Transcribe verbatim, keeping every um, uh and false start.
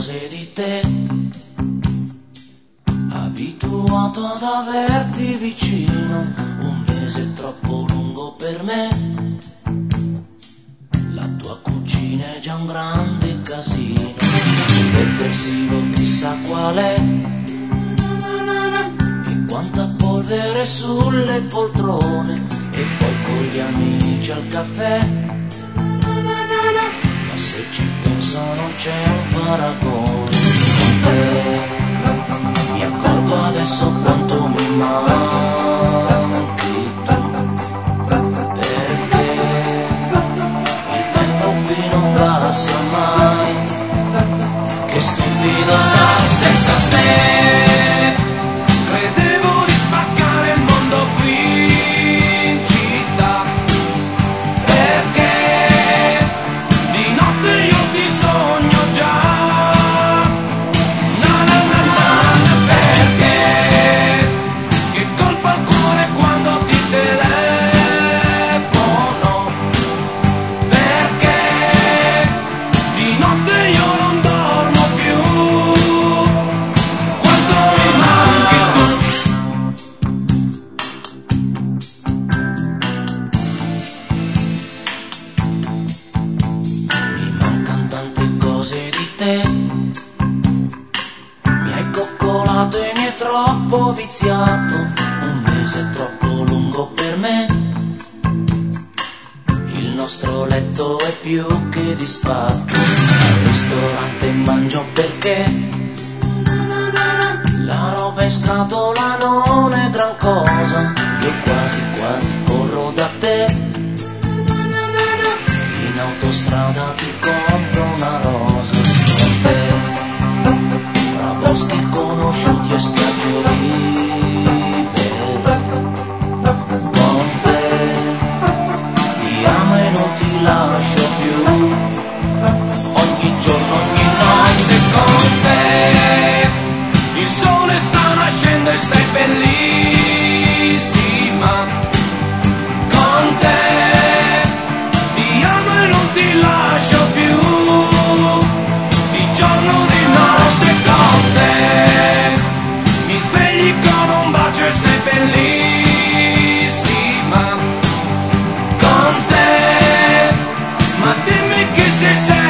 cose di te, abituato ad averti vicino. Un mese troppo lungo per me, la tua cucina è già un grande casino. Detersivo chissà qual è, e quanta polvere sulle poltrone, e poi con gli amici al caffè. Ma se ci penso non c'è un paragone con te. Mi accorgo adesso quanto mi manchi tu, perché il tempo qui non passa mai. Che stupido star senza te. Credevo di spaccare il mondo qui in città, perché di notte io ti sogno già. Na na na na na, perché che colpa al cuore quando ti telefono, perché di notte io non dormo più. Quanto mi manchi tu. Mi mancano tante cose di te. Mi hai coccolato e mi hai troppo viziato. Un mese troppo lungo per me. Il nostro letto è più che disfatto. Al ristorante mangio perché la roba in scatola non è gran cosa. Io quasi quasi corro da te. In autostrada ti compro una rosa. Con te, fra boschi conosciuti e spiagge libere. Con te, ti amo e non ti lascio più. Ogni giorno, ogni notte con te. Il sole sta nascendo e sei bellissima. Con te ti amo e non ti lascio più. Di giorno, di notte con te. Mi svegli con un bacio e sei bellissima. Con te, ma dimmi che sei sempre